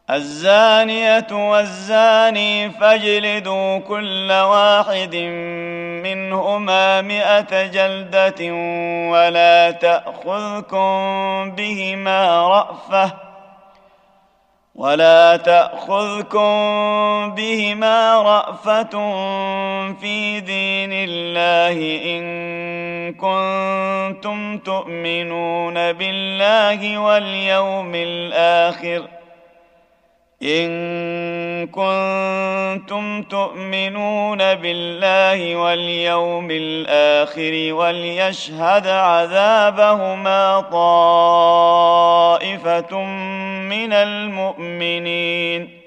الزانية والزاني فاجلدوا كل واحد منهما 100 جلدة ولا تأخذكم بهما رأفة في دين الله إن كنتم تؤمنون بالله واليوم الآخر وليشهد عذابهما طائفة من المؤمنين.